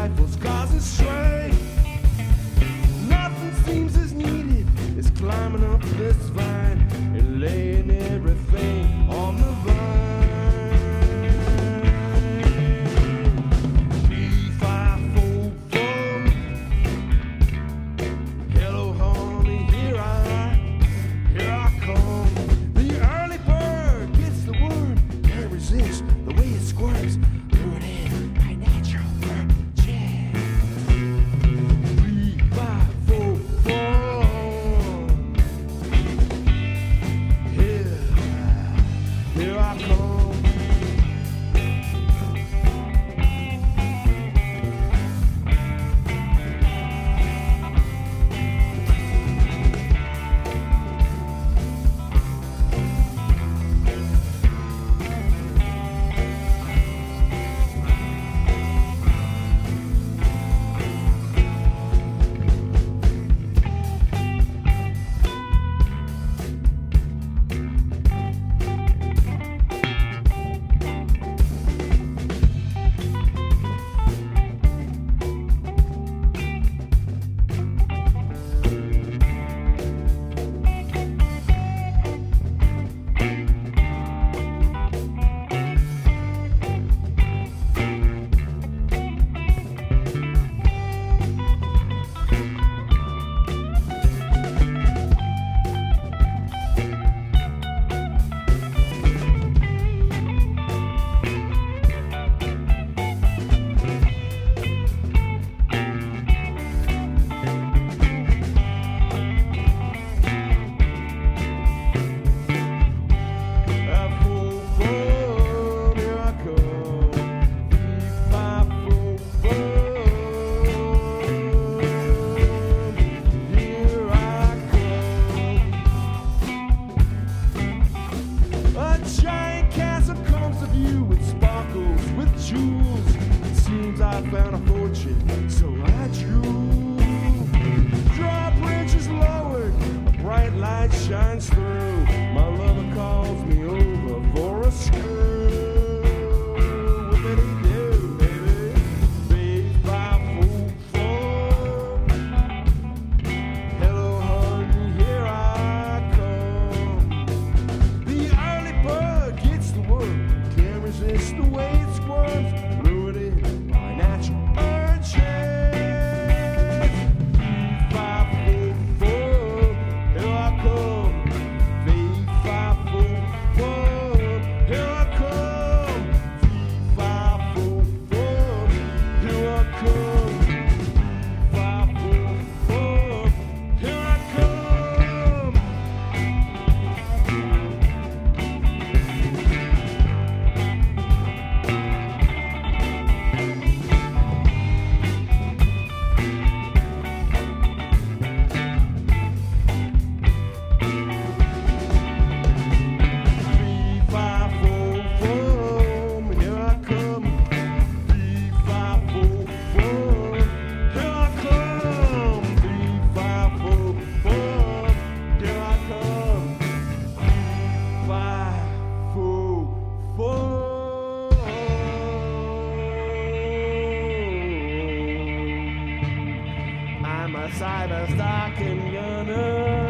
rifles causing strain. Nothing seems as needed as climbing up this vine and laying everything on the vine. B544. Hello, honey, here I come. The early bird gets the worm, can't resist the way it squirms. Lured in by natural urges. 3, 5, 4, 4. Here I come. I found a fortune, so I drew. Draw bridges lowered, a bright light shines through. My lover calls me over for a screw. What did he do, baby? B544. Hello, honey, here I come. The early bird gets the worm, can't resist the way it squirms. Lured in by natural urges. B544, here I come. B544, here I come. B544, here I come. B544, here I come. I'm a cyber stalking gunner.